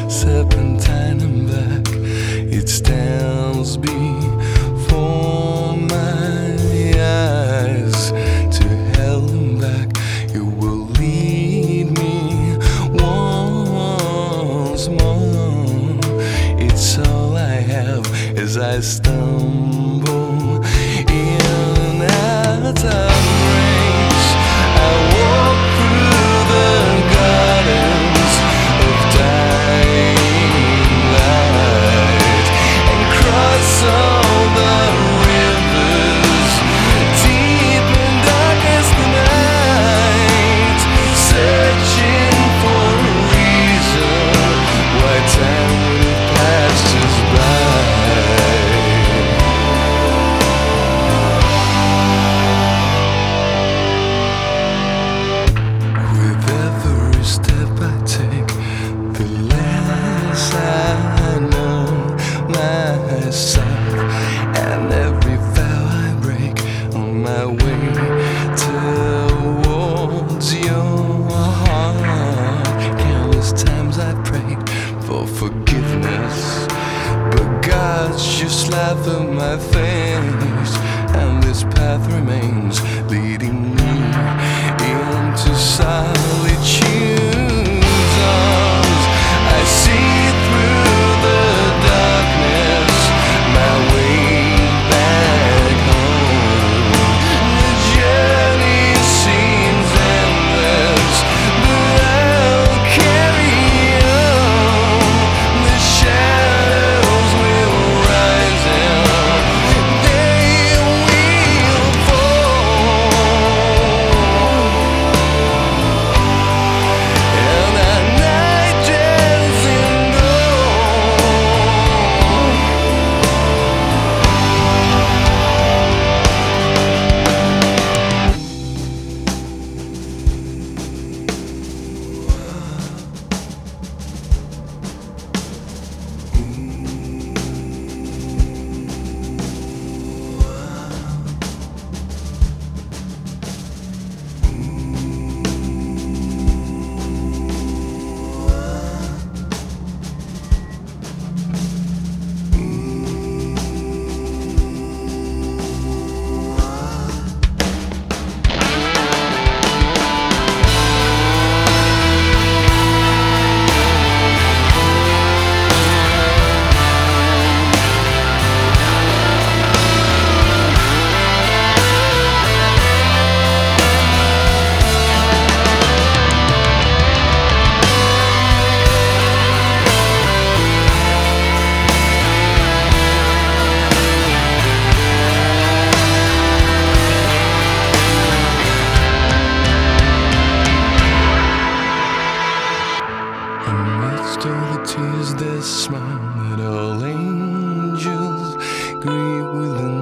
serpentine and black. It stands before my eyes. To hell and back, you will lead me once more. It's all I have as I stumble in and out of range. I walk through the gardens of dying light and cross all the rivers deep and dark as the night, searching for a reason why time would have passed us by. With every step I take, the less I know myself, and every vow I break on my way towards your heart. Countless times I prayed for forgiveness, but God's just slathered my face, and this path remains leading me into solitude's arms. I see through the darkness my way back home. The journey seems endless, but I'll carry on. The shadows will rise and they will fall, and the night doesn't know. Amidst all the tears, there's smile that all angels grieve with.